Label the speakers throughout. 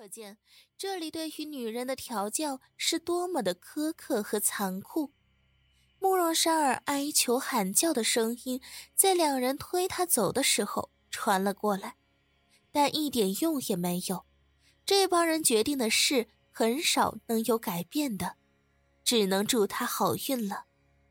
Speaker 1: 可见这里对于女人的调教是多么的苛刻和残酷。慕容珊儿哀求喊叫的声音在两人推她走的时候传了过来，但一点用也没有。这帮人决定的事很少能有改变的，只能祝她好运了。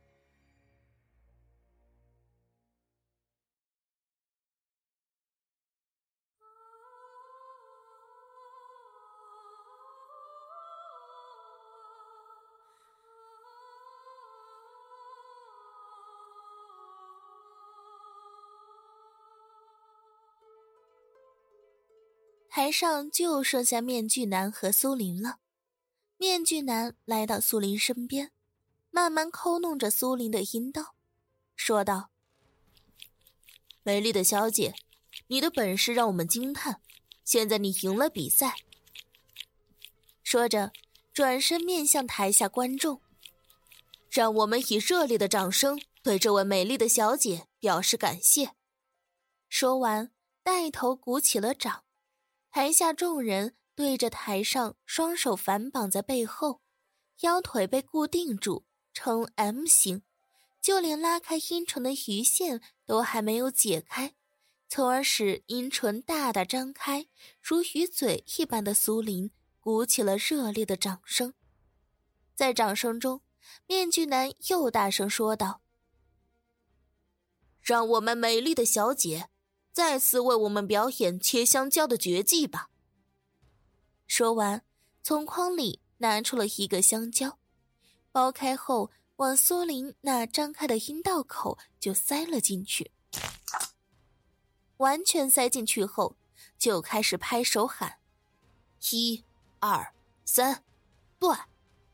Speaker 1: 台上就剩下面具男和苏林了。面具男来到苏林身边，慢慢抠弄着苏林的阴道，说道：美丽的小姐，你的本事让我们惊叹，现在你赢了比赛。说着转身面向台下观众，让我们以热烈的掌声对这位美丽的小姐表示感谢。说完带头鼓起了掌，台下众人对着台上双手反绑在背后，腰腿被固定住呈 M 型，就连拉开阴唇的鱼线都还没有解开，从而使阴唇大大张开如鱼嘴一般的苏林鼓起了热烈的掌声。在掌声中，面具男又大声说道：让我们美丽的小姐再次为我们表演切香蕉的绝技吧。说完从筐里拿出了一个香蕉，剥开后往苏林那张开的阴道口就塞了进去。完全塞进去后就开始拍手喊1、2、3，断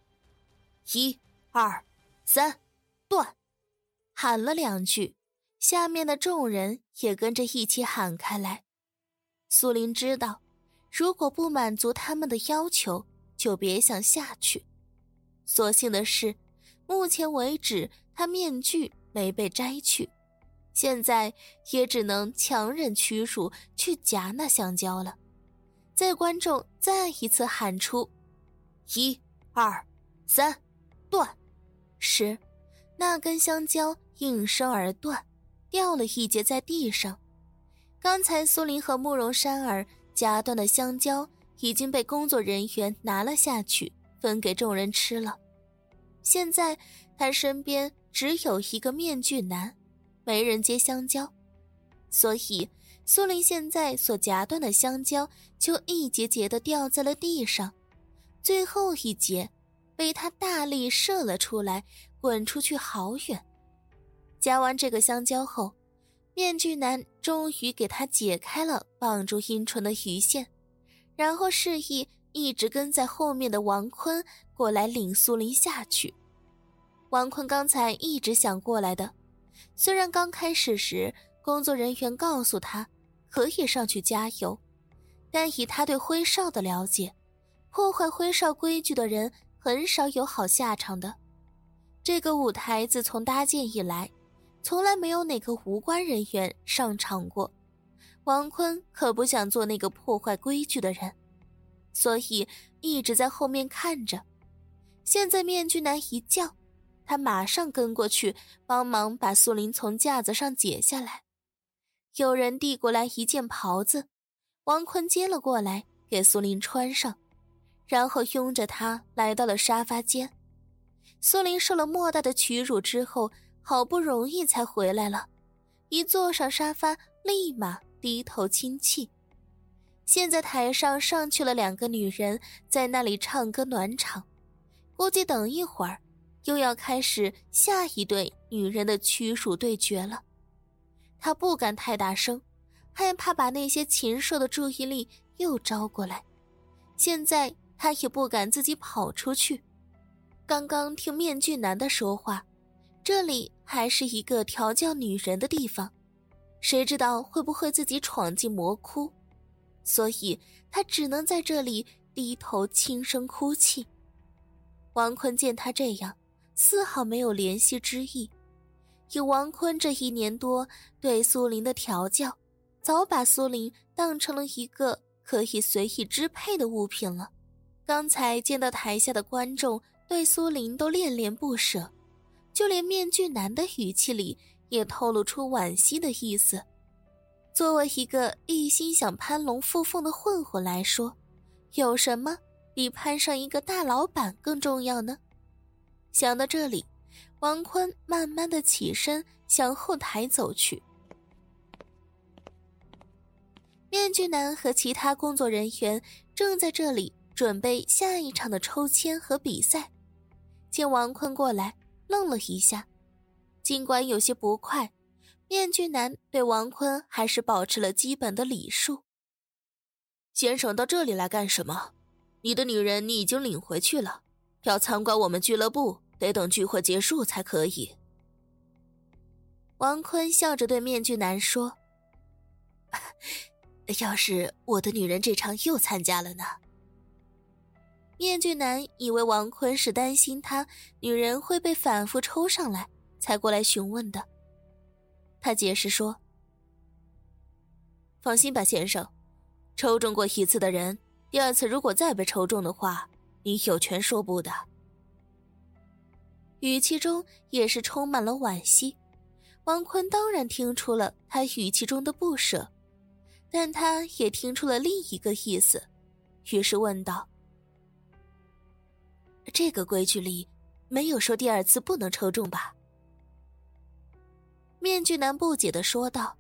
Speaker 1: ！1、2、3，断！喊了2句，下面的众人也跟着一起喊开来。苏林知道，如果不满足他们的要求，就别想下去。所幸的是，目前为止他面具没被摘去，现在也只能强忍屈辱去夹那香蕉了。在观众再一次喊出1、2、3，断时，那根香蕉应声而断，掉了一截在地上。刚才苏林和慕容珊儿夹断的香蕉已经被工作人员拿了下去，分给众人吃了。现在他身边只有一个面具男，没人接香蕉，所以苏林现在所夹断的香蕉就一节节地掉在了地上，最后一节被他大力射了出来，滚出去好远。夹完这个香蕉后，面具男终于给他解开了绑住阴唇的鱼线，然后示意一直跟在后面的王坤过来领苏林下去。王坤刚才一直想过来的，虽然刚开始时工作人员告诉他可以上去加油，但以他对徽少的了解，破坏徽少规矩的人很少有好下场的。这个舞台自从搭建以来，从来没有哪个无关人员上场过。王坤可不想做那个破坏规矩的人，所以一直在后面看着。现在面具男一叫，他马上跟过去帮忙把苏林从架子上解下来。有人递过来一件袍子，王坤接了过来给苏林穿上，然后拥着他来到了沙发间。苏林受了莫大的屈辱之后，好不容易才回来了，一坐上沙发立马低头亲泣。现在台上上去了2个女人，在那里唱歌暖场，估计等一会儿又要开始下一对女人的屈辱对决了。他不敢太大声，害怕把那些禽兽的注意力又招过来。现在他也不敢自己跑出去。刚刚听面具男的说话，这里还是一个调教女人的地方，谁知道会不会自己闯进魔窟，所以他只能在这里低头轻声哭泣。王坤见他这样，丝毫没有怜惜之意。以王坤这1年多对苏林的调教，早把苏林当成了一个可以随意支配的物品了。刚才见到台下的观众对苏林都恋恋不舍，就连面具男的语气里也透露出惋惜的意思。作为一个一心想攀龙附凤的混混来说，有什么比攀上一个大老板更重要呢？想到这里，王坤慢慢的起身向后台走去。面具男和其他工作人员正在这里准备下一场的抽签和比赛，见王坤过来，愣了一下。尽管有些不快，面具男对王坤还是保持了基本的礼数。先生到这里来干什么？你的女人你已经领回去了，要参观我们俱乐部得等聚会结束才可以。王坤笑着对面具男说，要是我的女人这场又参加了呢？面具男以为王坤是担心他女人会被反复抽上来才过来询问的。他解释说，放心吧先生，抽中过一次的人，第二次如果再被抽中的话，你有权说不的。语气中也是充满了惋惜。王坤当然听出了他语气中的不舍，但他也听出了另一个意思，于是问道，这个规矩里没有说第二次不能抽中吧？面具男不解地说道，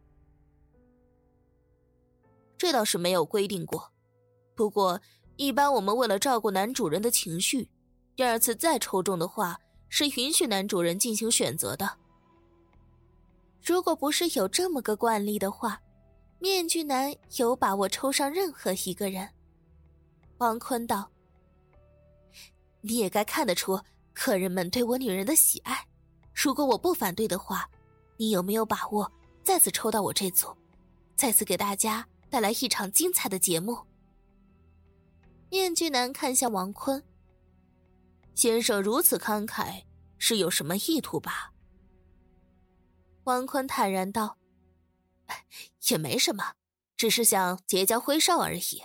Speaker 1: 这倒是没有规定过，不过一般我们为了照顾男主人的情绪，第二次再抽中的话是允许男主人进行选择的。如果不是有这么个惯例的话，面具男有把握抽上任何一个人。王坤道，你也该看得出客人们对我女人的喜爱，如果我不反对的话，你有没有把握再次抽到我这组，再次给大家带来一场精彩的节目？面具男看向王坤，先生如此慷慨，是有什么意图吧？王坤坦然道，也没什么，只是想结交辉少而已。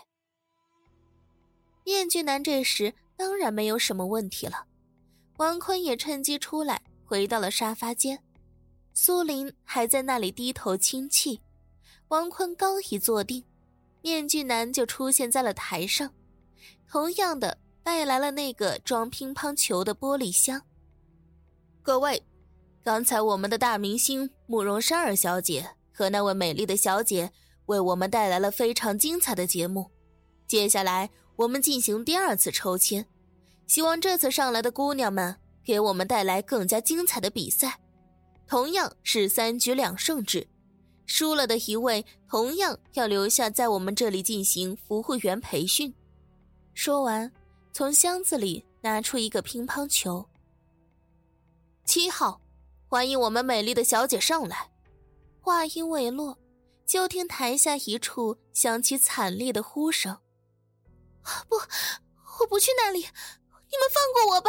Speaker 1: 面具男这时当然没有什么问题了。王坤也趁机出来，回到了沙发间。苏林还在那里低头倾泣。王坤刚一坐定，面具男就出现在了台上，同样的带来了那个装乒乓球的玻璃箱。各位，刚才我们的大明星慕容珊儿小姐和那位美丽的小姐为我们带来了非常精彩的节目，接下来我们进行第二次抽签，希望这次上来的姑娘们给我们带来更加精彩的比赛，同样是3局2胜制，输了的一位同样要留下在我们这里进行服务员培训。说完，从箱子里拿出一个乒乓球。7号，欢迎我们美丽的小姐上来。话音未落，就听台下一处响起惨烈的呼声。不，我不去那里，你们放过我吧。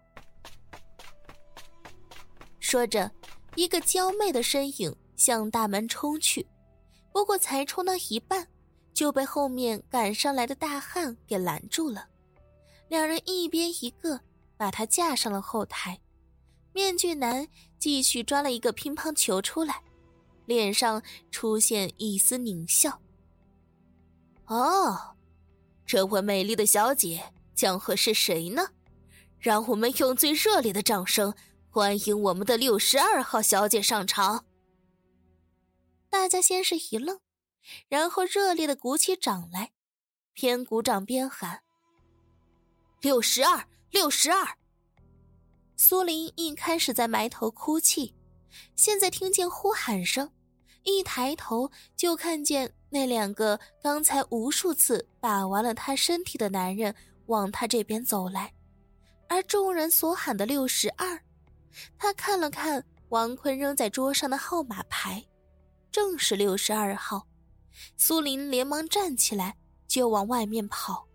Speaker 1: 说着，一个娇媚的身影向大门冲去，不过才冲到一半，就被后面赶上来的大汉给拦住了。两人一边一个，把他架上了后台。面具男继续抓了一个乒乓球出来，脸上出现一丝狞笑。哦，这位美丽的小姐将会是谁呢？让我们用最热烈的掌声欢迎我们的62号小姐上场。大家先是一愣，然后热烈地鼓起掌来，边鼓掌边喊62 62。苏林一开始在埋头哭泣，现在听见呼喊声，一抬头就看见那2个刚才无数次把玩了他身体的男人往他这边走来，而众人所喊的62，他看了看王坤扔在桌上的号码牌，正是62号。苏林连忙站起来就往外面跑。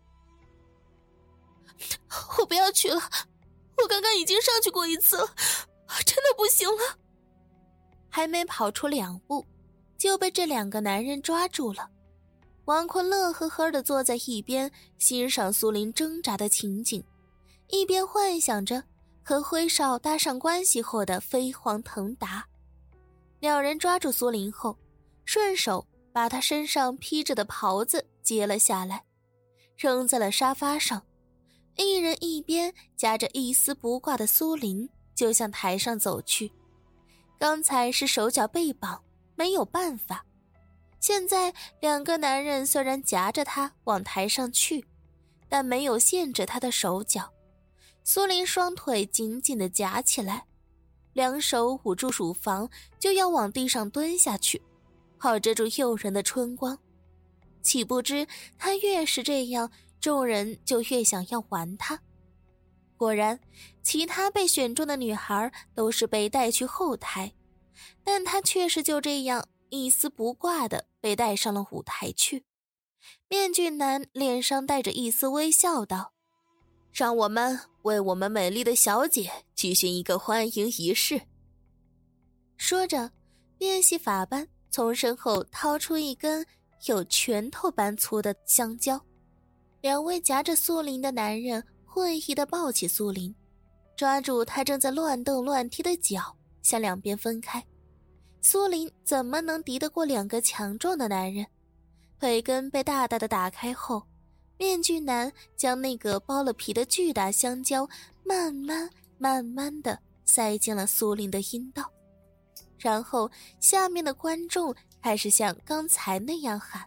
Speaker 1: 我不要去了，我刚刚已经上去过一次了，真的不行了。还没跑出2步，就被这2个男人抓住了。 王坤乐呵呵地坐在一边，欣赏苏林挣扎的情景，一边幻想着和辉少搭上关系后的飞黄腾达。两人抓住苏林后，顺手把他身上披着的袍子揭了下来，扔在了沙发上。一人一边夹着一丝不挂的苏林就向台上走去。刚才是手脚被绑，没有办法。现在两个男人虽然夹着他往台上去，但没有限制他的手脚。苏林双腿紧紧地夹起来，两手捂住乳房，就要往地上蹲下去，好遮住诱人的春光。岂不知他越是这样，众人就越想要玩他。果然，其他被选中的女孩都是被带去后台，但他却是就这样一丝不挂地被带上了舞台去。面具男脸上带着一丝微笑道：“让我们为我们美丽的小姐举行一个欢迎仪式。”说着，变戏法般从身后掏出一根有拳头般粗的香蕉。两位夹着苏林的男人会意地抱起苏林，抓住他正在乱蹬乱踢的脚，向两边分开。苏林怎么能敌得过两个强壮的男人？腿根被大大的打开后，面具男将那个剥了皮的巨大香蕉慢慢地塞进了苏林的阴道。然后下面的观众开始像刚才那样喊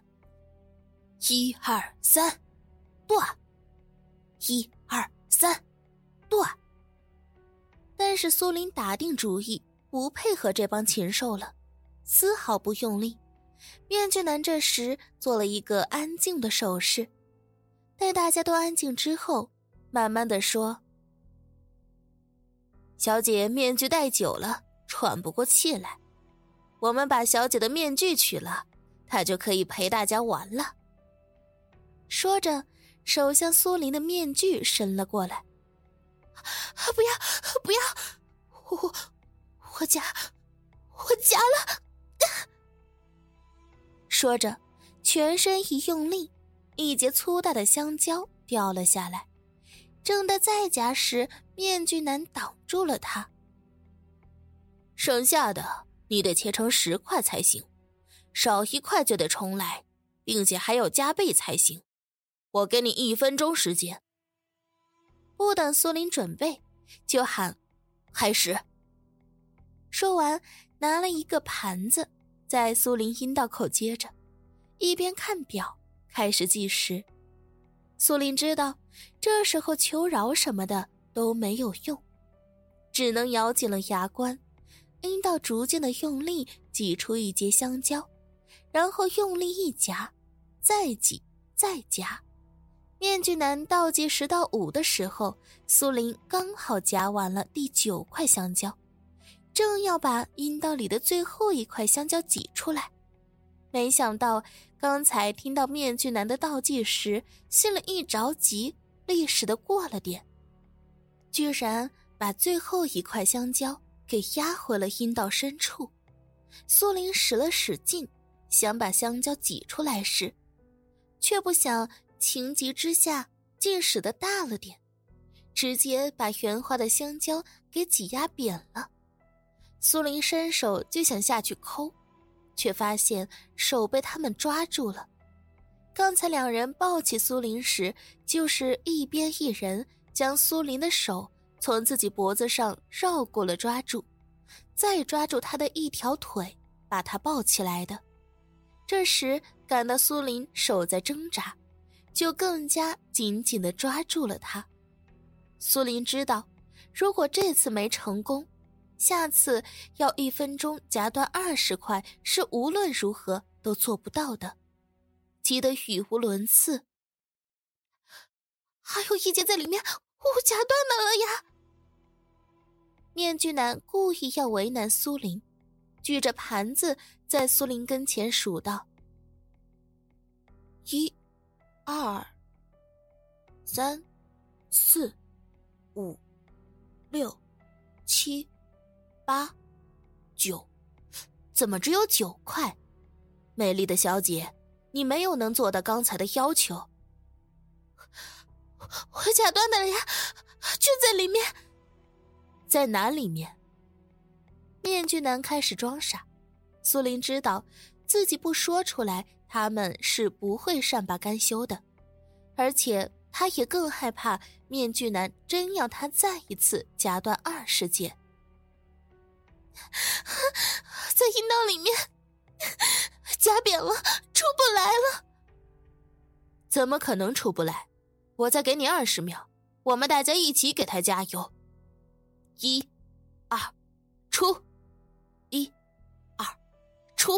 Speaker 1: ：1、2、3，断！1、2、3，断！但是苏林打定主意不配合这帮禽兽了，丝毫不用力。面具男这时做了一个安静的手势，待大家都安静之后，慢慢地说：“小姐面具戴久了，喘不过气来，我们把小姐的面具取了，她就可以陪大家玩了。”说着，手向苏林的面具伸了过来。“不要，不要，我夹了！”说着，全身一用力，一截粗大的香蕉掉了下来。正待再夹时，面具男挡住了他。“剩下的你得切成10块才行，少1块就得重来，并且还要加倍才行。我给你1分钟时间。”不等苏林准备，就喊：“开始！”说完，拿了一个盘子在苏林阴道口接着，一边看表开始计时。苏林知道这时候求饶什么的都没有用，只能咬紧了牙关，阴道逐渐的用力挤出一截香蕉，然后用力一夹，再挤再夹。面具男倒计10到5的时候，苏林刚好夹完了第9块香蕉，正要把阴道里的最后1块香蕉挤出来，没想到刚才听到面具男的倒计时，心里一着急，立时的过了点，居然把最后1块香蕉给压回了阴道深处。苏林使了使劲，想把香蕉挤出来时，却不想情急之下竟使得大了点，直接把圆滑的香蕉给挤压扁了。苏林伸手就想下去抠，却发现手被他们抓住了。刚才两人抱起苏林时，就是一边一人将苏林的手从自己脖子上绕过了抓住，再抓住他的一条腿，把他抱起来的。这时感到苏林手在挣扎，就更加紧紧地抓住了他。苏林知道，如果这次没成功，下次要1分钟夹断20块是无论如何都做不到的，急得语无伦次。“还有一截在里面，我夹断了呀！”面具男故意要为难苏林，举着盘子在苏林跟前数道：1、2、3、4、5、6、7、8、9，怎么只有9块？美丽的小姐， 你没有能做到刚才的要求。
Speaker 2: 我卡断的了呀，就在里面。
Speaker 1: 在哪里面？面具男开始装傻。苏林知道自己不说出来，他们是不会善罢甘休的，而且他也更害怕面具男真要他再一次夹断20节。
Speaker 2: 在阴道里面夹扁了，出不来了。
Speaker 1: 怎么可能出不来？我再给你20秒，我们大家一起给他加油。1、2，出！1、2，出！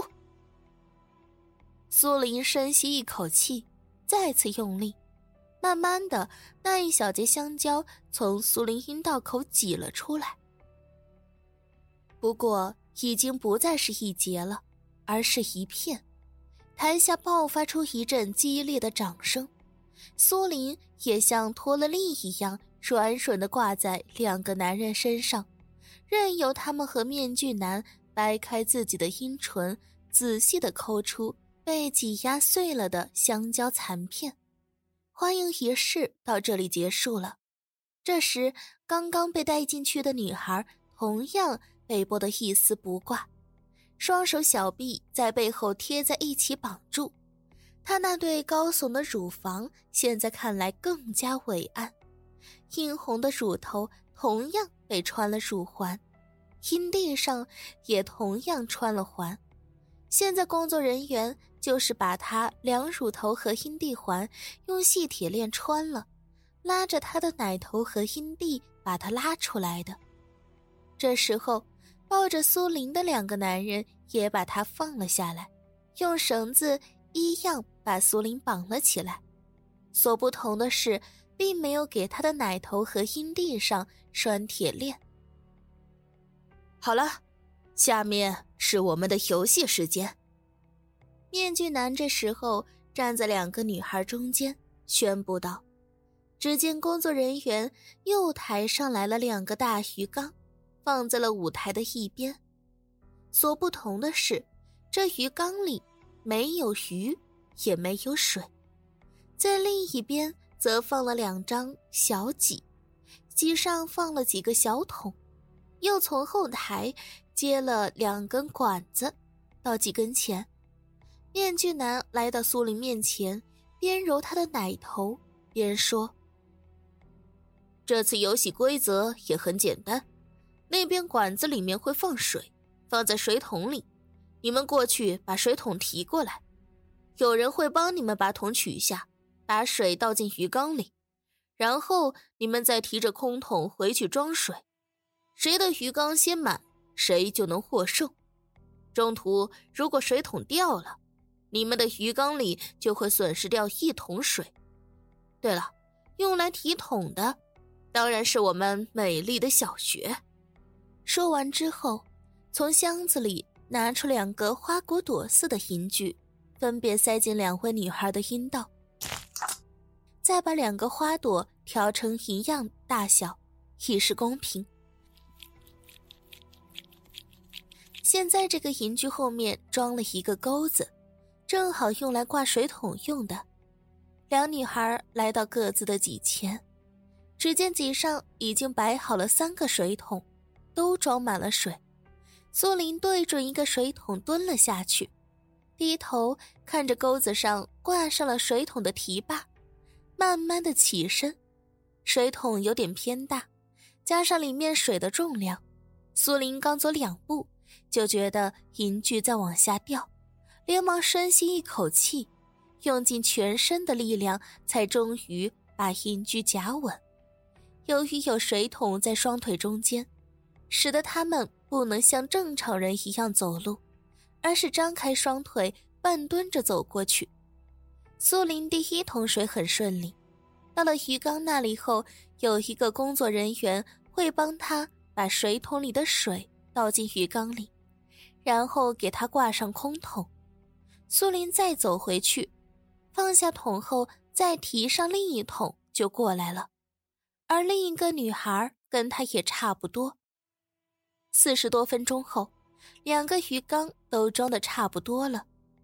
Speaker 1: 苏林深吸一口气，再次用力，慢慢的，那一小节香蕉从苏林阴道口挤了出来。不过已经不再是一节了，而是一片。台下爆发出一阵激烈的掌声，苏林也像脱了力一样软软地挂在2个男人身上，任由他们和面具男掰开自己的阴唇，仔细地抠出被挤压碎了的香蕉残片。欢迎仪式到这里结束了。这时刚刚被带进去的女孩同样被剥得一丝不挂，双手小臂在背后贴在一起绑住，她那对高耸的乳房现在看来更加伟岸，映红的乳头同样被穿了乳环，阴蒂上也同样穿了环。现在工作人员就是把她两乳头和阴蒂环用细铁链穿了，拉着她的奶头和阴蒂把她拉出来的。这时候抱着苏林的2个男人也把她放了下来，用绳子一样把苏林绑了起来。所不同的是，并没有给她的奶头和阴蒂上拴铁链。好了，下面是我们的游戏时间。面具男这时候站在2个女孩中间，宣布道。只见工作人员又抬上来了2个大鱼缸，放在了舞台的一边。所不同的是，这鱼缸里没有鱼，也没有水。在另一边则放了2张小几，几上放了几个小桶，又从后台接了2根管子到几跟前。面具男来到苏林面前，边揉他的奶头边说，这次游戏规则也很简单，那边管子里面会放水，放在水桶里，你们过去把水桶提过来，有人会帮你们把桶取下，把水倒进鱼缸里，然后你们再提着空桶回去装水，谁的鱼缸先满，谁就能获胜。中途如果水桶掉了，你们的鱼缸里就会损失掉1桶水。对了，用来提桶的当然是我们美丽的小雪。说完之后，从箱子里拿出2个花骨朵似的银具，分别塞进2位女孩的阴道，再把2个花朵调成一样大小，以示公平。现在这个银具后面装了一个钩子，正好用来挂水桶用的。2女孩来到各自的几前，只见几上已经摆好了3个水桶，都装满了水。苏林对准一个水桶蹲了下去，低头看着钩子上挂上了水桶的提把，慢慢的起身。水桶有点偏大，加上里面水的重量，苏林刚走2步就觉得银具在往下掉，连忙深吸一口气，用尽全身的力量才终于把银具夹稳。由于有水桶在双腿中间，使得他们不能像正常人一样走路，而是张开双腿半蹲着走过去。苏林第1桶水很顺利，到了鱼缸那里后，有一个工作人员会帮他把水桶里的水倒进鱼缸里，然后给他挂上空桶。苏林再走回去，放下桶后再提上另一桶就过来了，而另一个女孩跟他也差不多。40多分钟后，2个鱼缸都装得差不多了，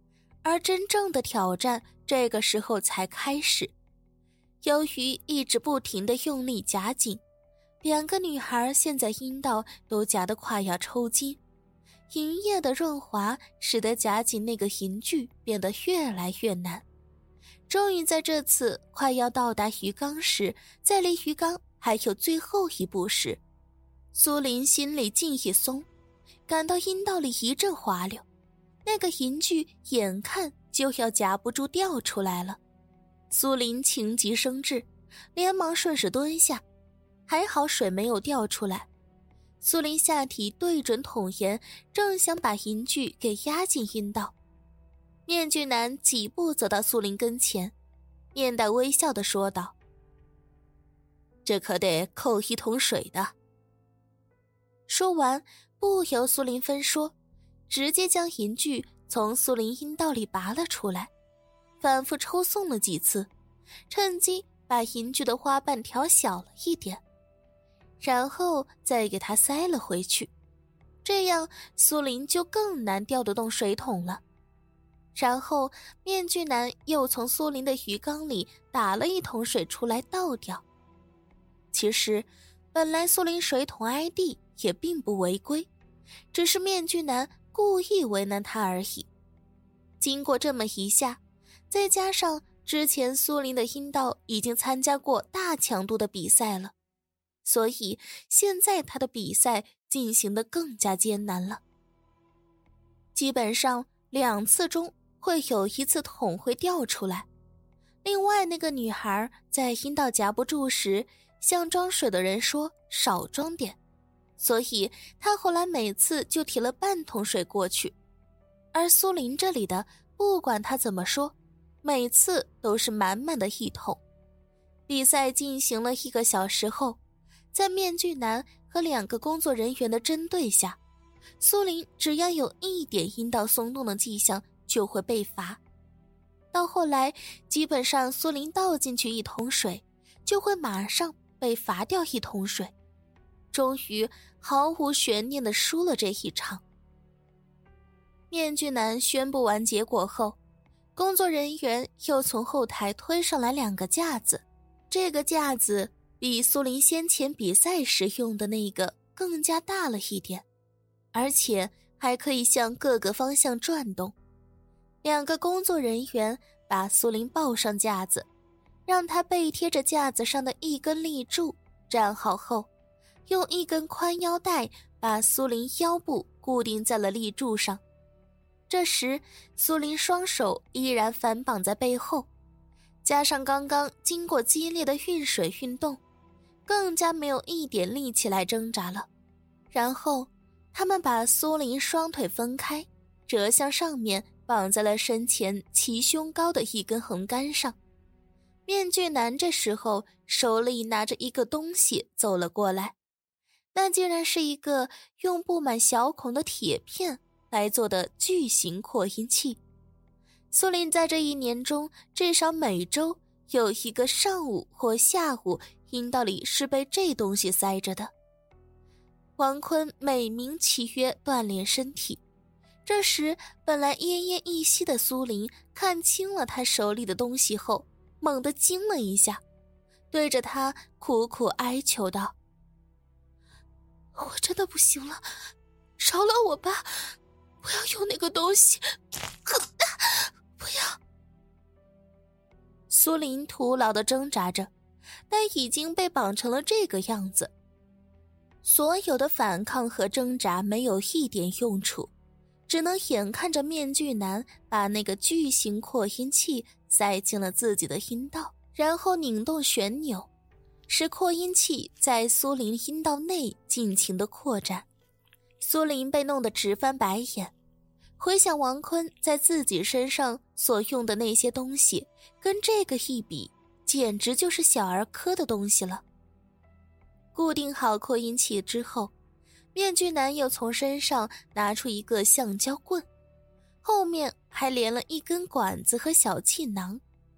Speaker 1: 而真正的挑战这个时候才开始。由于一直不停地用力夹紧，两个女孩现在阴道都夹得快要抽筋，银液的润滑使得夹紧那个银具变得越来越难。终于在这次快要到达鱼缸时，在离鱼缸还有最后一步时，苏林心里竟一松，感到阴道里一阵滑溜，那个银具眼看就要夹不住掉出来了。苏林情急生智，连忙顺势蹲下，还好水没有掉出来。苏林下体对准桶沿，正想把银具给压进阴道。面具男几步走到苏林跟前，面带微笑地说道：“这可得扣1桶水的。”说完，不由苏林分说，直接将银具从苏林阴道里拔了出来，反复抽送了几次，趁机把银具的花瓣调小了一点，然后再给它塞了回去，这样苏林就更难调得动水桶了。然后面具男又从苏林的鱼缸里打了1桶水出来倒掉。其实本来苏林水桶挨地也并不违规，只是面具男故意为难他而已。经过这么一下，再加上之前苏林的阴道已经参加过大强度的比赛了，所以现在他的比赛进行得更加艰难了。基本上2次中会有1次桶会掉出来。另外那个女孩在阴道夹不住时，向装水的人说少装点，所以她后来每次就提了半桶水过去。而苏林这里的不管他怎么说，每次都是满满的1桶。比赛进行了1个小时后，在面具男和2个工作人员的针对下，苏林只要有一点阴道松动的迹象就会被罚。到后来基本上苏林倒进去1桶水，就会马上被罚掉1桶水，终于毫无悬念地输了这一场。面具男宣布完结果后，工作人员又从后台推上来2个架子，这个架子比苏林先前比赛时用的那个更加大了一点，而且还可以向各个方向转动。2个工作人员把苏林抱上架子，让他背贴着架子上的1根立柱，站好后，用1根宽腰带把苏林腰部固定在了立柱上。这时苏林双手依然反绑在背后，加上刚刚经过激烈的运水运动，更加没有一点力气来挣扎了。然后他们把苏林双腿分开，折向上面绑在了身前齐胸高的1根横杆上。面具男这时候手里拿着1个东西走了过来，那竟然是一个用布满小孔的铁片来做的巨型扩音器。苏林在这1年中至少每周有1个上午或下午阴道里是被这东西塞着的。王坤美名其曰锻炼身体，这时本来奄奄一息的苏林看清了他手里的东西后，猛地惊了一下，对着他苦苦哀求道：“我真的不行了，饶了我吧，不要用那个东西，不要。”苏林徒劳地挣扎着，但已经被绑成了这个样子，所有的反抗和挣扎没有一点用处，只能眼看着面具男把那个巨型扩音器塞进了自己的阴道，然后拧动旋钮，使扩音器在苏林阴道内尽情的扩展。苏林被弄得直翻白眼，回想王坤在自己身上所用的那些东西，跟这个一比，简直就是小儿科的东西了。固定好扩音器之后，面具男又从身上拿出1个橡胶棍，后面还连了1根管子和小气囊。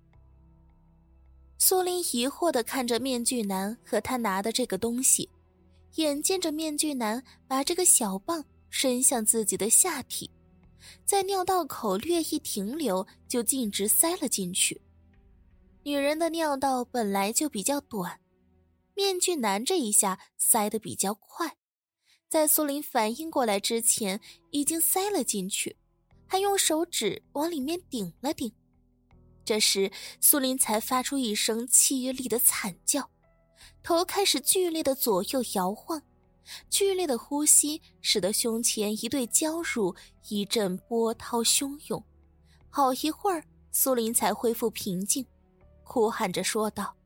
Speaker 1: 苏林疑惑地看着面具男和他拿的这个东西，眼见着面具男把这个小棒伸向自己的下体， 在尿道口略一停留，就径直塞了进去。女人的尿道本来就比较短，面具男这一下塞得比较快，在苏林反应过来之前已经塞了进去，还用手指往里面顶了顶。这时苏林才发出一声凄厉的惨叫，头开始剧烈的左右摇晃，剧烈的呼吸使得胸前一对娇乳一阵波涛汹涌。好一会儿苏林才恢复平静，哭喊着说道：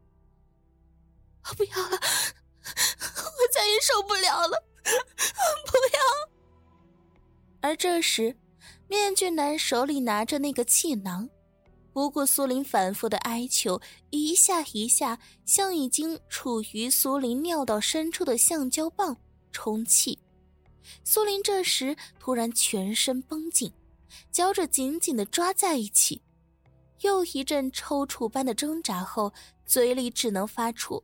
Speaker 2: 不要了，我再也受不了了，不要。
Speaker 1: 而这时面具男手里拿着那个气囊，不顾苏林反复的哀求，一下一下向已经处于苏林尿道深处的橡胶棒充气。苏林这时突然全身绷紧，脚趾紧紧地抓在一起，又一阵抽搐般的挣扎后，嘴里只能发出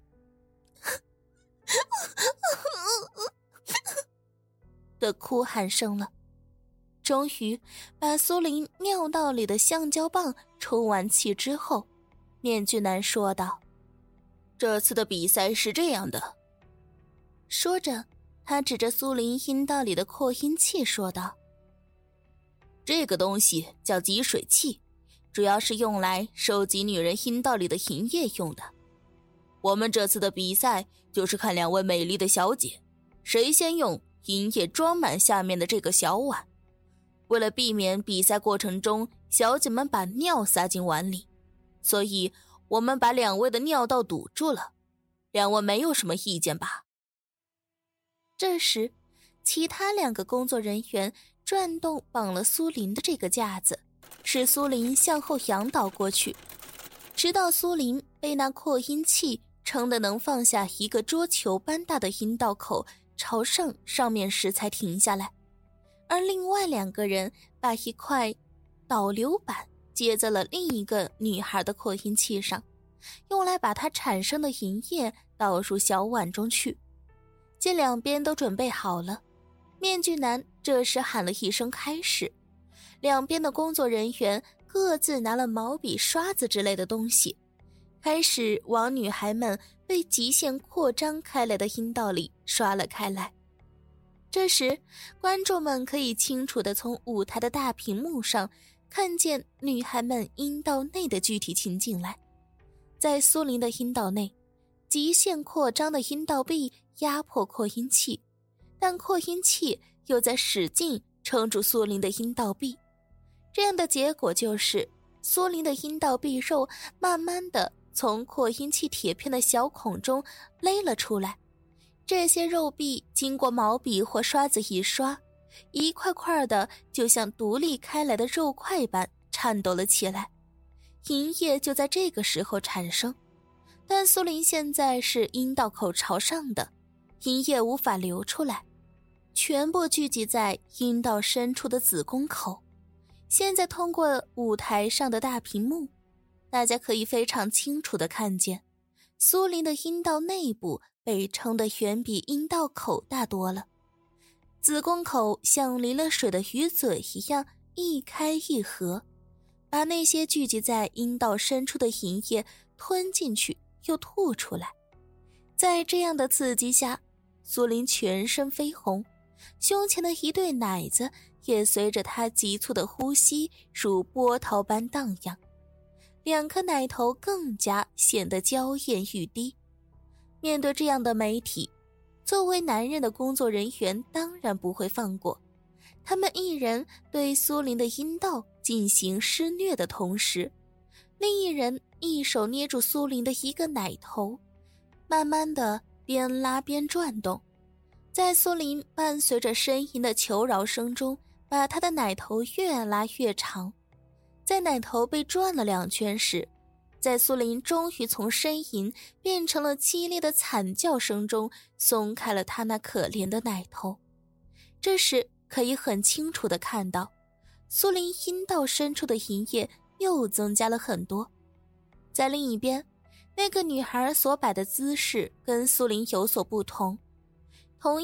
Speaker 1: 的哭喊声了。终于把苏林尿道里的橡胶棒充完气之后，面具男说道：这次的比赛是这样的。说着他指着苏林阴道里的扩音器说道：这个东西叫集水器，主要是用来收集女人阴道里的淫液用的。我们这次的比赛就是看两位美丽的小姐谁先用淫液装满下面的这个小碗。为了避免比赛过程中小姐们把尿撒进碗里，所以我们把两位的尿道堵住了。两位没有什么意见吧？这时其他两个工作人员转动绑了苏林的这个架子，使苏林向后仰倒过去，直到苏林被那扩音器撑得能放下一个桌球般大的阴道口朝上面时才停下来。而另外两个人把一块导流板接在了另一个女孩的扩音器上，用来把它产生的淫液倒入小碗中去。见两边都准备好了，面具男这时喊了一声开始，两边的工作人员各自拿了毛笔、刷子之类的东西，开始往女孩们被极限扩张开来的阴道里刷了开来。这时观众们可以清楚地从舞台的大屏幕上看见女孩们阴道内的具体情景来。在苏林的阴道内，极限扩张的阴道壁压迫扩音器，但扩音器又在使劲撑住苏林的阴道壁。这样的结果就是苏林的阴道壁肉慢慢地从扩音器铁片的小孔中勒了出来。这些肉壁经过毛笔或刷子一刷，一块块的就像独立开来的肉块般颤抖了起来。淫液就在这个时候产生，但苏林现在是阴道口朝上的，淫液无法流出来，全部聚集在阴道深处的子宫口。现在通过舞台上的大屏幕，大家可以非常清楚地看见苏林的阴道内部被撑得远比阴道口大多了，子宫口像淋了水的鱼嘴一样一开一合，把那些聚集在阴道深处的淫液吞进去又吐出来。在这样的刺激下，苏林全身绯红，胸前的一对奶子也随着他急促的呼吸如波涛般荡漾，两颗奶头更加显得娇艳欲滴。面对这样的媒体，作为男人的工作人员当然不会放过，他们一人对苏林的阴道进行施虐的同时，另一人一手捏住苏林的一个奶头，慢慢的边拉边转动，在苏林伴随着呻吟的求饶声中，把他的奶头越拉越长。在奶头被转了2圈时，在苏林终于从呻吟变成了激烈的惨叫声中松开了他那可怜的奶头。这时可以很清楚地看到，苏林阴道深处的淫液又增加了很多。在另一边，那个女孩所摆的姿势跟苏林有所不同，同样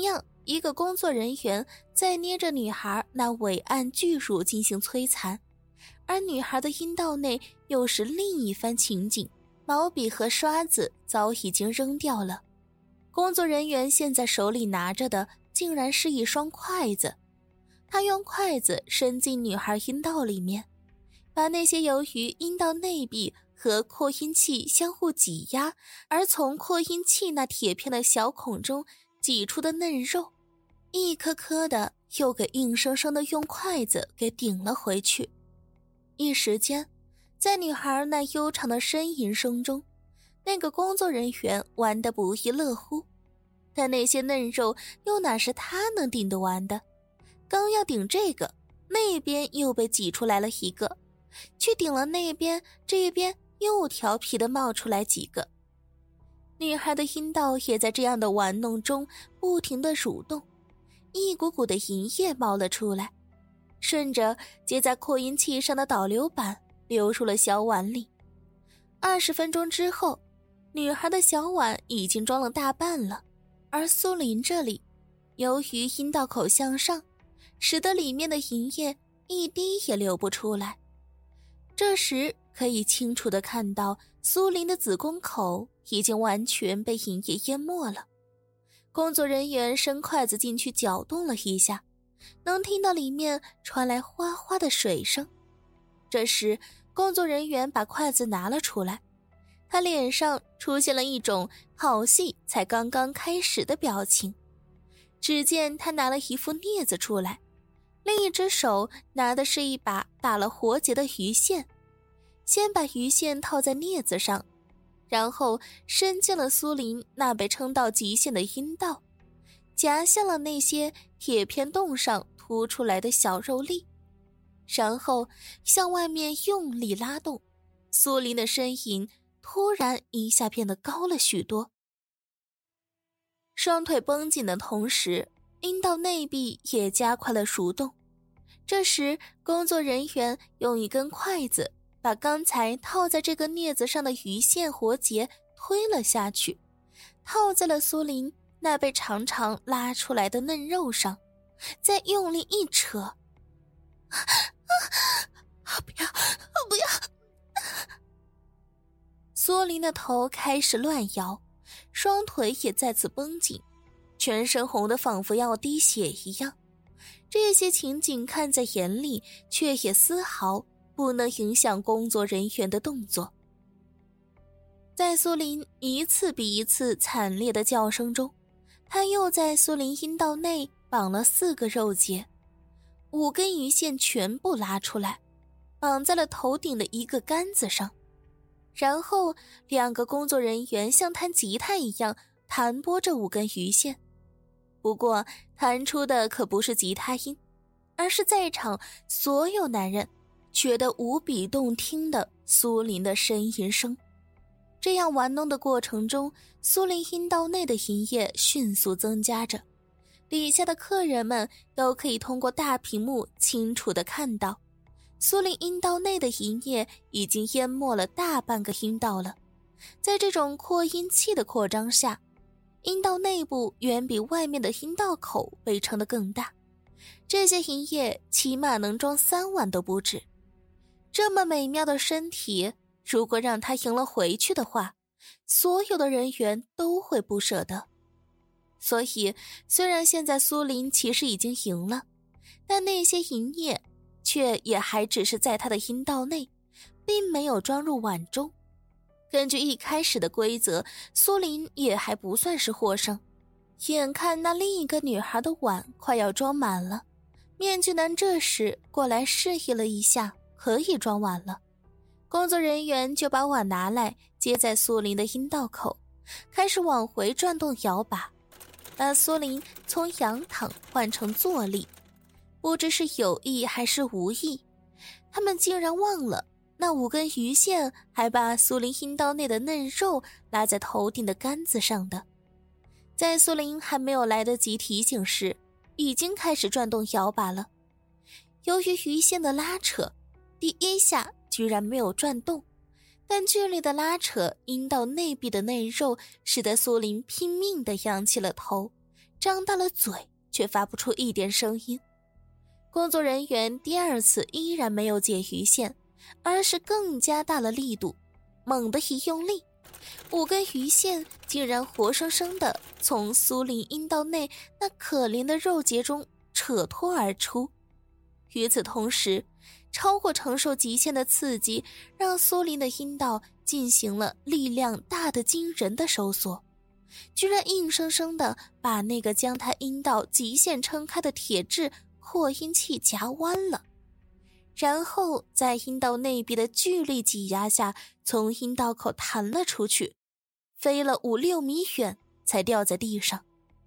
Speaker 1: 一个工作人员在捏着女孩那伟岸巨乳进行摧残，而女孩的阴道内又是另一番情景。毛笔和刷子早已经扔掉了，工作人员现在手里拿着的竟然是一双筷子。他用筷子伸进女孩阴道里面，把那些由于阴道内壁和扩音器相互挤压而从扩音器那铁片的小孔中挤出的嫩肉，一颗颗的又给硬生生的用筷子给顶了回去。一时间，在女孩那悠长的呻吟声中，那个工作人员玩得不亦乐乎，但那些嫩肉又哪是他能顶得完的？刚要顶这个，那边又被挤出来了一个，去顶了那边，这边又调皮地冒出来几个。女孩的阴道也在这样的玩弄中不停地蠕动，一股股的银液冒了出来，顺着接在扩音器上的导流板流入了小碗里。20分钟之后，女孩的小碗已经装了大半了，而苏林这里，由于阴道口向上，使得里面的银液一滴也流不出来。这时可以清楚地看到苏林的子宫口已经完全被银液淹没了。工作人员伸筷子进去搅动了一下，能听到里面传来哗哗的水声。这时工作人员把筷子拿了出来，他脸上出现了一种好戏才刚刚开始的表情。只见他拿了一副镊子出来，另一只手拿的是一把打了活结的鱼线，先把鱼线套在镊子上，然后伸进了苏林那被撑到极限的阴道，夹向了那些铁片洞上凸出来的小肉粒，然后向外面用力拉动。苏林的身影突然一下变得高了许多，双腿绷紧的同时，阴道内壁也加快了蠕动。这时工作人员用一根筷子把刚才套在这个镊子上的鱼线活结推了下去，套在了苏林那被长长拉出来的嫩肉上，再用力一扯。不要！苏林的头开始乱摇，双腿也再次绷紧，全身红得仿佛要滴血一样。这些情景看在眼里，却也丝毫不能影响工作人员的动作。在苏林一次比一次惨烈的叫声中，他又在苏林阴道内绑了4个肉结，5根鱼线全部拉出来，绑在了头顶的一个杆子上。然后2个工作人员像弹吉他一样弹拨这5根鱼线，不过弹出的可不是吉他音，而是在场所有男人觉得无比动听的苏林的呻吟声。这样玩弄的过程中，苏林阴道内的银液迅速增加着，底下的客人们都可以通过大屏幕清楚地看到，苏林阴道内的银液已经淹没了大半个阴道了。在这种扩音器的扩张下，阴道内部远比外面的阴道口被撑得更大，这些银液起码能装3碗都不止。这么美妙的身体，如果让他赢了回去的话，所有的人员都会不舍得。所以虽然现在苏林其实已经赢了，但那些银液却也还只是在他的阴道内，并没有装入碗中。根据一开始的规则，苏林也还不算是获胜。眼看那另一个女孩的碗快要装满了，面具男这时过来示意了一下，可以装碗了。工作人员就把碗拿来接在苏林的阴道口，开始往回转动摇把，把苏林从仰躺换成坐立。不知是有意还是无意，他们竟然忘了那5根鱼线还把苏林阴道内的嫩肉拉在头顶的杆子上的。在苏林还没有来得及提醒时，已经开始转动摇把了。由于鱼线的拉扯，第1下居然没有转动，但剧烈的拉扯阴道内壁的嫩肉，使得苏林拼命地仰起了头，张大了嘴， 却发不出一点声音。工作人员第二次依然没有解鱼线，而是更加大了力度，猛地一用力，5根鱼线竟然活生生地从苏林阴道内那可怜的肉结中扯脱而出。与此同时，超过承受极限的刺激让苏林的阴道进行了力量大得惊人的收缩，居然硬生生地把那个将他阴道极限撑开的铁质扩音器夹弯了，然后在阴道内壁的剧烈挤压下从阴道口弹了出去，飞了5、6米远才掉在地上。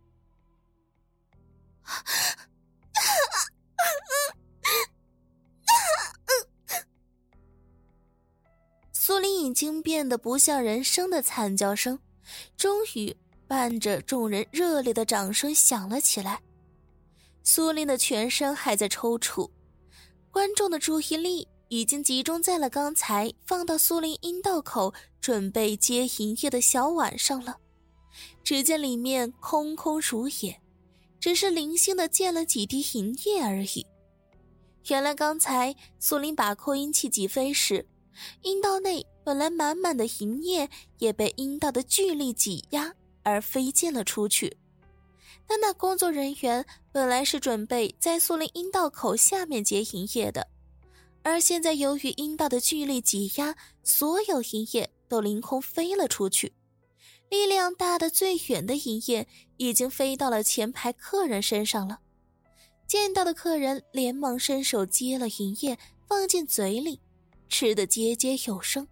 Speaker 1: 苏林已经变得不像人声的惨叫声终于伴着众人热烈的掌声响了起来。苏林的全身还在抽搐，观众的注意力已经集中在了刚才放到苏林阴道口准备接银液的小碗上了。只见里面空空如也，只是零星的溅了几滴银液而已。原来刚才苏林把扩音器挤飞时，阴道内本来满满的银液也被阴道的剧烈挤压而飞溅了出去。但那工作人员本来是准备在苏林阴道口下面接银液的，而现在由于阴道的剧烈挤压，所有银液都凌空飞了出去。力量大的最远的银液已经飞到了前排客人身上了。见到的客人连忙伸手接了银液放进嘴里，吃得结结有声。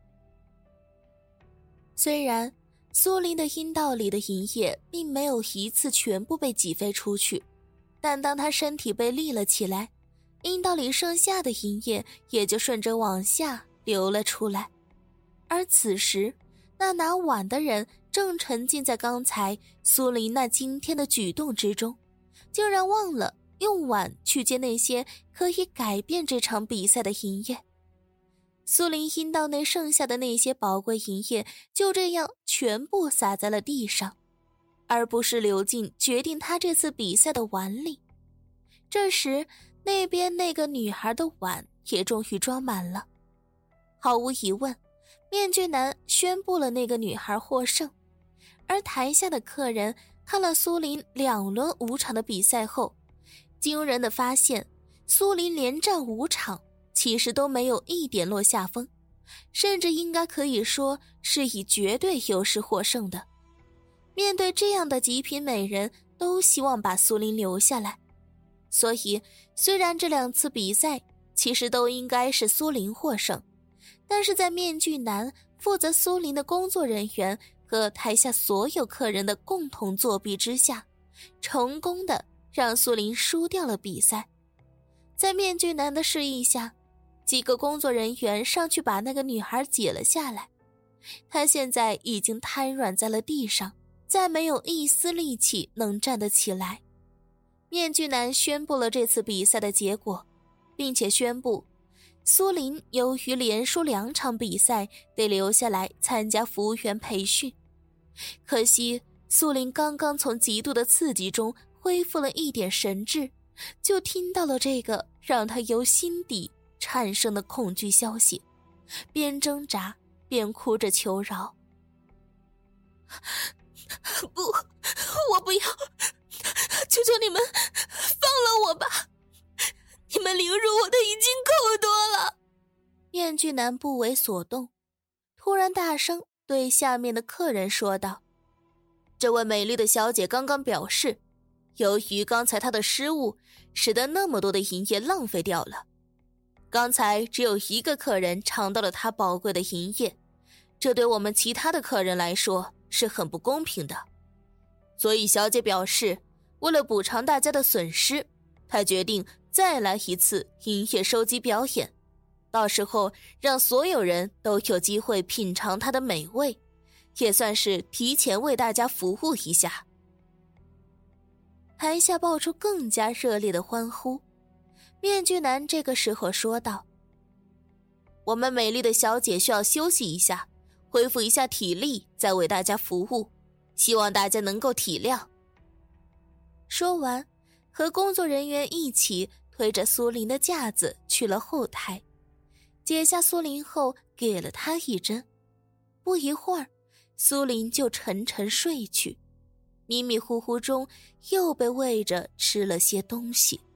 Speaker 1: 虽然苏林的阴道里的银液并没有一次全部被挤飞出去，但当他身体被立了起来，阴道里剩下的银液也就顺着往下流了出来。而此时那拿碗的人正沉浸在刚才苏林那惊天的举动之中，竟然忘了用碗去接那些可以改变这场比赛的银液。苏林阴道内剩下的那些宝贵银液就这样全部洒在了地上，而不是流进决定他这次比赛的碗里。这时那边那个女孩的碗也终于装满了。毫无疑问，面具男宣布了那个女孩获胜。而台下的客人看了苏林2轮5场的比赛后，惊人的发现苏林连战5场其实都没有一点落下风，甚至应该可以说是以绝对优势获胜的。面对这样的极品美人，都希望把苏林留下来。所以虽然这2次比赛其实都应该是苏林获胜，但是在面具男负责苏林的工作人员和台下所有客人的共同作弊之下，成功的让苏林输掉了比赛。在面具男的示意下，几个工作人员上去把那个女孩解了下来。她现在已经瘫软在了地上，再没有一丝力气能站得起来。面具男宣布了这次比赛的结果，并且宣布苏林由于连输2场比赛得留下来参加服务员培训。可惜苏林刚刚从极度的刺激中恢复了一点神智，就听到了这个让他由心底产生的恐惧消息，边挣扎边哭着求饶。
Speaker 2: 不，我不要，求求你们放了我吧，你们凌辱我的已经够多了。
Speaker 1: 面具男不为所动，突然大声对下面的客人说道：这位美丽的小姐刚刚表示，由于刚才她的失误，使得那么多的银液浪费掉了。刚才只有1个客人尝到了她宝贵的银液，这对我们其他的客人来说是很不公平的。所以小姐表示，为了补偿大家的损失，她决定再来一次银液收集表演，到时候让所有人都有机会品尝她的美味，也算是提前为大家服务一下。台下爆出更加热烈的欢呼。面具男这个时候说道：我们美丽的小姐需要休息一下，恢复一下体力，再为大家服务，希望大家能够体谅。说完， 和工作人员一起推着苏林的架子去了后台，解下苏林后给了他一针。不一会儿，苏林就沉沉睡去，迷迷糊糊中又被喂着吃了些东西。